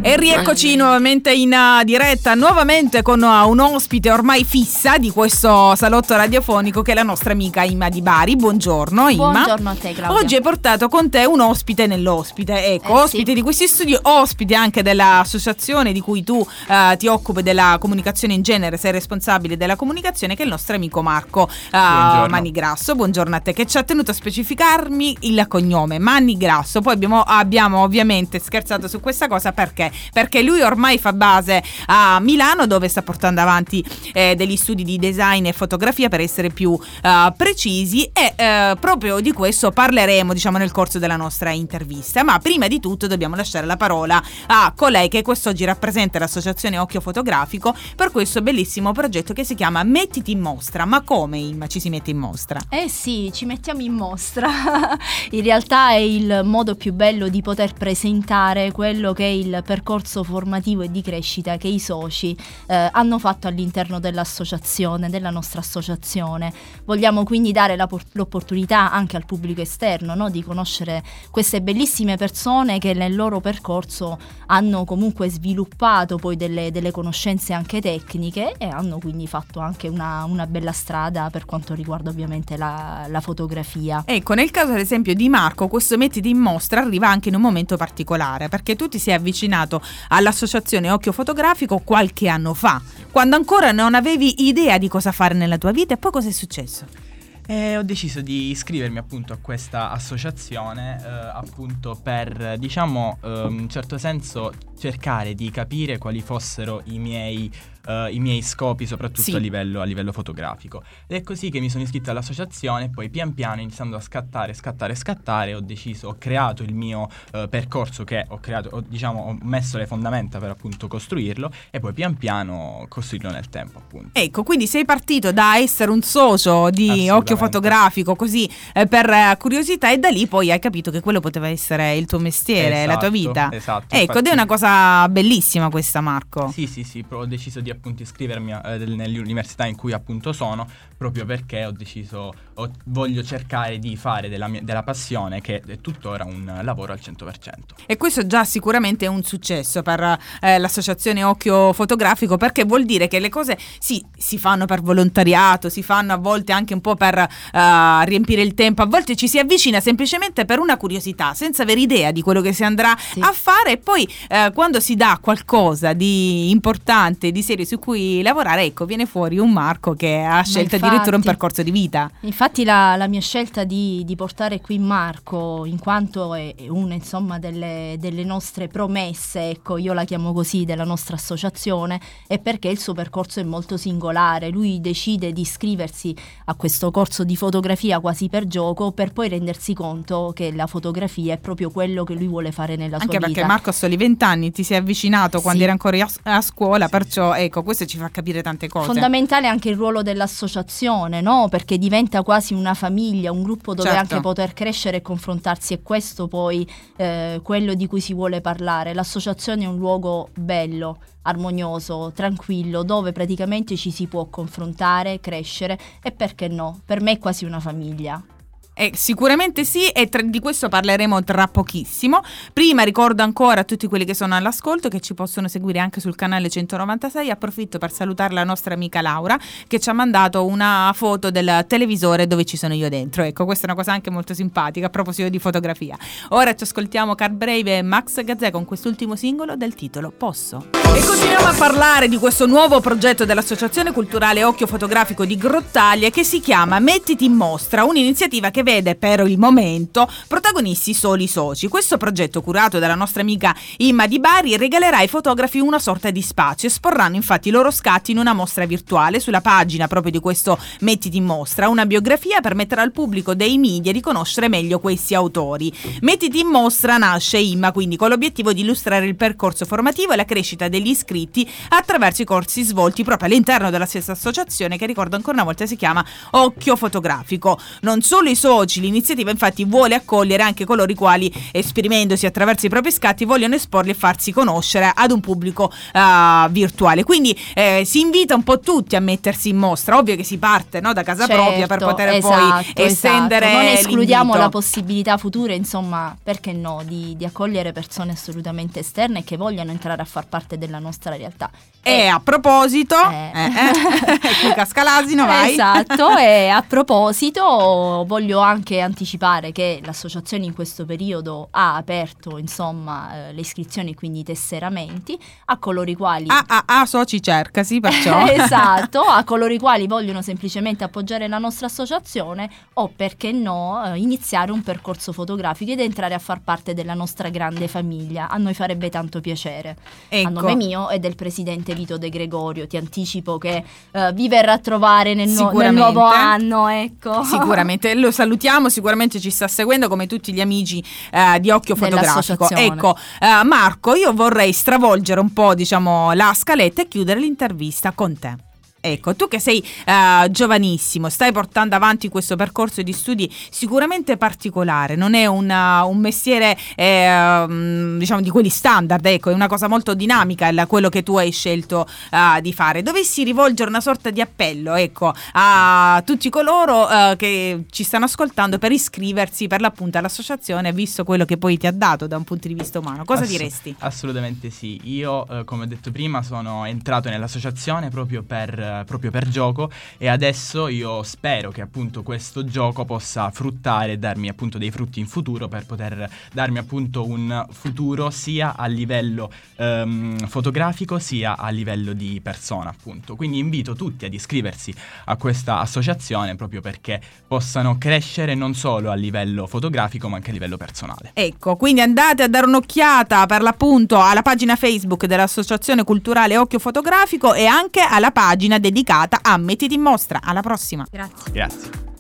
E rieccoci nuovamente in diretta, nuovamente con un ospite ormai fissa di questo salotto radiofonico che è la nostra amica Imma Di Bari. Buongiorno Imma. Buongiorno a te Claudia. Oggi hai portato con te un ospite nell'ospite, ecco, ospite di questi studi, ospite anche dell'associazione di cui tu ti occupi della comunicazione in genere, sei responsabile della comunicazione, che è il nostro amico Marco Manigrasso. Buongiorno a te, che ci ha tenuto a specificarmi il cognome Manigrasso. Poi abbiamo ovviamente scherzato su questa cosa perché lui ormai fa base a Milano, dove sta portando avanti degli studi di design e fotografia, per essere più precisi, e proprio di questo parleremo, diciamo, nel corso della nostra intervista. Ma prima di tutto dobbiamo lasciare la parola a colei che quest'oggi rappresenta l'associazione Occhio Fotografico per questo bellissimo progetto che si chiama Mettiti in Mostra. Ma come, Imma, ci si mette in mostra? Sì, ci mettiamo in mostra. In realtà è il modo più bello di poter presentare quello che è il percorso formativo e di crescita che i soci hanno fatto all'interno della nostra associazione. Vogliamo quindi dare l'opportunità anche al pubblico esterno, no, di conoscere queste bellissime persone che nel loro percorso hanno comunque sviluppato poi delle conoscenze anche tecniche e hanno quindi fatto anche una bella strada per quanto riguarda ovviamente la fotografia. Ecco, nel caso ad esempio di Marco, questo Mettiti in Mostra arriva anche in un momento particolare, perché tu ti sei avvicinato all'associazione Occhio Fotografico qualche anno fa, quando ancora non avevi idea di cosa fare nella tua vita. E poi cosa è successo? Ho deciso di iscrivermi appunto a questa associazione appunto per, diciamo, in un certo senso cercare di capire quali fossero i miei scopi, soprattutto a livello fotografico. Ed è così che mi sono iscritto all'associazione e poi pian piano, iniziando a scattare, ho creato il mio percorso che ho messo le fondamenta per appunto costruirlo e poi pian piano costruirlo nel tempo, appunto. Ecco, quindi sei partito da essere un socio di Occhio Fotografico così per curiosità, e da lì poi hai capito che quello poteva essere il tuo mestiere, la tua vita. Esatto. Ecco, ed è una cosa bellissima questa, Marco. Sì, ho deciso di appunto iscrivermi nell'università in cui appunto sono, proprio perché voglio cercare di fare della passione, che è tuttora un lavoro al 100%. E questo già sicuramente è un successo per l'associazione Occhio Fotografico, perché vuol dire che le cose si fanno per volontariato, si fanno a volte anche un po' per riempire il tempo, a volte ci si avvicina semplicemente per una curiosità, senza avere idea di quello che si andrà a fare, e poi quando si dà qualcosa di importante, di serio su cui lavorare, ecco, viene fuori un Marco che ha scelto addirittura un percorso di vita. Infatti la mia scelta di portare qui Marco, in quanto è una, insomma, delle nostre promesse, ecco, io la chiamo così, della nostra associazione, è perché il suo percorso è molto singolare. Lui decide di iscriversi a questo corso di fotografia quasi per gioco, per poi rendersi conto che la fotografia è proprio quello che lui vuole fare nella sua vita. Anche perché Marco ha soli 20 anni, ti sei avvicinato quando era ancora a scuola, perciò ecco, questo ci fa capire tante cose. Fondamentale anche il ruolo dell'associazione, no? Perché diventa quasi una famiglia, un gruppo dove anche poter crescere e confrontarsi, e questo poi quello di cui si vuole parlare. L'associazione è un luogo bello, armonioso, tranquillo, dove praticamente ci si può confrontare, crescere, e perché no? Per me è quasi una famiglia. Sicuramente sì, e di questo parleremo tra pochissimo. Prima ricordo ancora a tutti quelli che sono all'ascolto che ci possono seguire anche sul canale 196. Approfitto per salutare la nostra amica Laura, che ci ha mandato una foto del televisore dove ci sono io dentro. Ecco, questa è una cosa anche molto simpatica a proposito di fotografia. Ora ci ascoltiamo Car Brave e Max Gazzè con quest'ultimo singolo del titolo Posso. E continuiamo a parlare di questo nuovo progetto dell'Associazione Culturale Occhio Fotografico di Grottaglie, che si chiama Mettiti in Mostra, un'iniziativa che vede per il momento protagonisti solo i soci. Questo progetto, curato dalla nostra amica Imma Di Bari, regalerà ai fotografi una sorta di spazio. Esporranno infatti i loro scatti in una mostra virtuale sulla pagina proprio di questo Mettiti in Mostra, una biografia per mettere al pubblico dei media di conoscere meglio questi autori. Mettiti in Mostra nasce, Imma, quindi con l'obiettivo di illustrare il percorso formativo e la crescita degli iscritti attraverso i corsi svolti proprio all'interno della stessa associazione, che ricordo ancora una volta si chiama Occhio Fotografico. Non solo i soci soci. L'iniziativa infatti vuole accogliere anche coloro i quali, esprimendosi attraverso i propri scatti, vogliono esporli e farsi conoscere ad un pubblico virtuale. Quindi si invita un po' tutti a mettersi in mostra. Ovvio che si parte, no, da casa propria per poter poi estendere. Non escludiamo l'invito. la possibilità futura, insomma, perché no, di accogliere persone assolutamente esterne che vogliono entrare a far parte della nostra realtà. E a proposito, qui casca l'asino, vai. Esatto, e a proposito voglio anche anticipare che l'associazione in questo periodo ha aperto, insomma, le iscrizioni, quindi i tesseramenti, a coloro i quali... soci cerca, sì, perciò. Esatto, a coloro i quali vogliono semplicemente appoggiare la nostra associazione o, perché no, iniziare un percorso fotografico ed entrare a far parte della nostra grande famiglia. A noi farebbe tanto piacere. Ecco. A nome mio e del presidente Vito De Gregorio ti anticipo che vi verrà a trovare nel nuovo anno, ecco. Sicuramente, lo salutiamo, sicuramente ci sta seguendo come tutti gli amici di Occhio Fotografico. Ecco, Marco, io vorrei stravolgere un po', diciamo, la scaletta e chiudere l'intervista con te. Ecco, tu che sei giovanissimo, stai portando avanti questo percorso di studi sicuramente particolare, non è un mestiere diciamo di quelli standard, ecco, è una cosa molto dinamica quello che tu hai scelto di fare. Dovessi rivolgere una sorta di appello, ecco, a tutti coloro che ci stanno ascoltando per iscriversi per l'appunto all'associazione, visto quello che poi ti ha dato da un punto di vista umano, cosa diresti? Assolutamente sì, io come ho detto prima sono entrato nell'associazione proprio per gioco, e adesso io spero che appunto questo gioco possa fruttare e darmi appunto dei frutti in futuro, per poter darmi appunto un futuro sia a livello fotografico sia a livello di persona, appunto. Quindi invito tutti ad iscriversi a questa associazione proprio perché possano crescere non solo a livello fotografico ma anche a livello personale. Ecco, quindi andate a dare un'occhiata per l'appunto alla pagina Facebook dell'Associazione Culturale Occhio Fotografico e anche alla pagina dedicata a Mettiti in Mostra. Alla prossima. Grazie. Grazie.